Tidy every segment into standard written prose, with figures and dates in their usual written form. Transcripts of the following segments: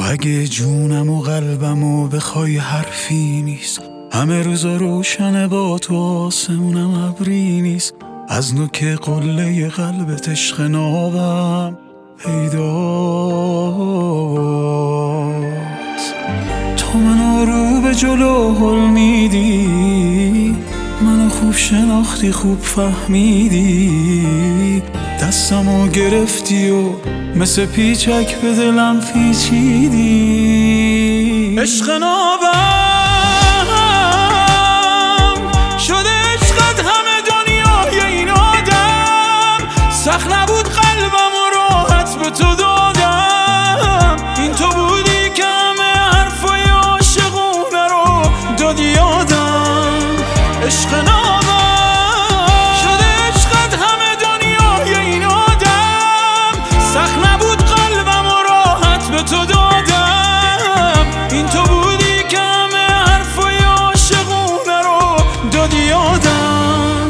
اگه جونم و قلبم و بخوای حرفی نیست، همه روزا روشنه با تو، آسمونم ابری نیست. از نوک قله قلبت عشق نابم پیداست. تو منو رو به جلو هل میدی، منو خوب شناختی، خوب فهمیدی، دستمو گرفتی و مثل پیچک به دلم پیچیدی. عشق نابم شده عشقت همه دنیای این آدم، سخت نبود قلبم و راحت به تو دادم. این تو بودی که همه حرفای عاشقونه رو دادی یادم. عشق نابم شده عشقت همه دنیای این آدم، سخت نبود قلبم و راحت به تو دادم. این تو بودی که همه حرفای عاشقونه رو دادی یادم.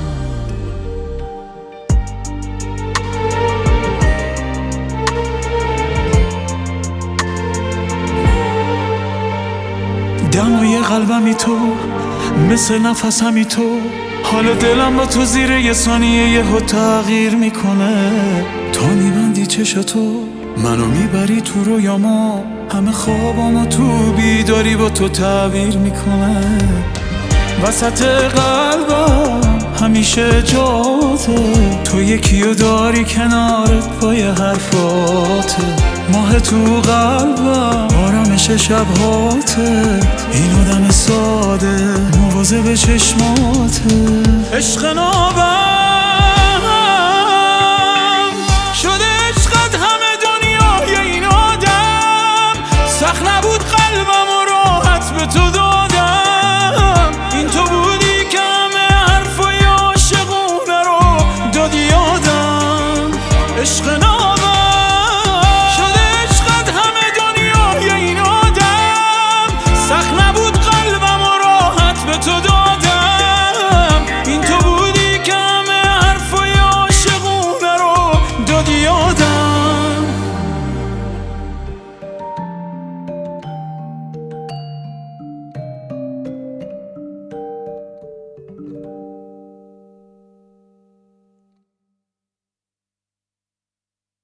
دمای قلبمی تو، مثل نفسمی تو، حال دلم با تو زیر یه ثانیه یهو تغییر میکنه. تا میبندی چشاتو منو میبری تو رویاما، همه خوابامو تو بیداری با تو تعبیر میکنه. وسط قلبم همیشه جاته، تو یکیو داری کنارت با یه حرفاته. ماه تو قلبم آرامش شبهاته، این آدم ساده مواظب چشماته. عشق نابم